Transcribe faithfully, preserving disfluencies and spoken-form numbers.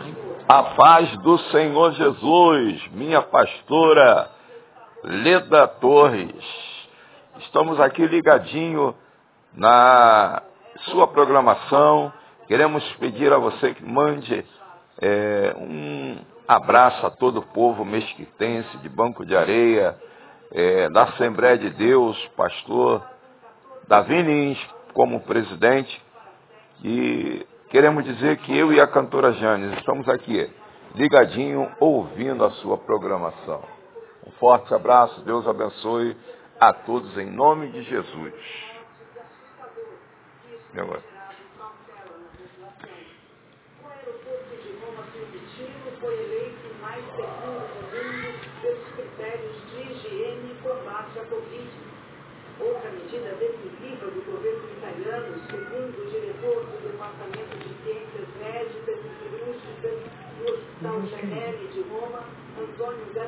A paz do Senhor Jesus, minha pastora Leda Torres. Estamos aqui ligadinho na sua programação. Queremos pedir a você que mande é, um abraço a todo o povo mesquitense de Banco de Areia, é, da Assembleia de Deus, pastor Davi Lins como presidente. E queremos dizer que eu e a cantora Janes estamos aqui ligadinho ouvindo a sua programação. Um forte abraço, Deus abençoe a todos em nome de Jesus. E agora? O aeroporto de Roma Fiumicino foi eleito o mais seguro do mundo pelos critérios de higiene e combate à Covid. Outra medida decisiva do governo italiano, segundo o diretor do Departamento de Ciências Médicas e Cirúrgicas do Hospital Gemelli de Roma, Antônio Gabriel.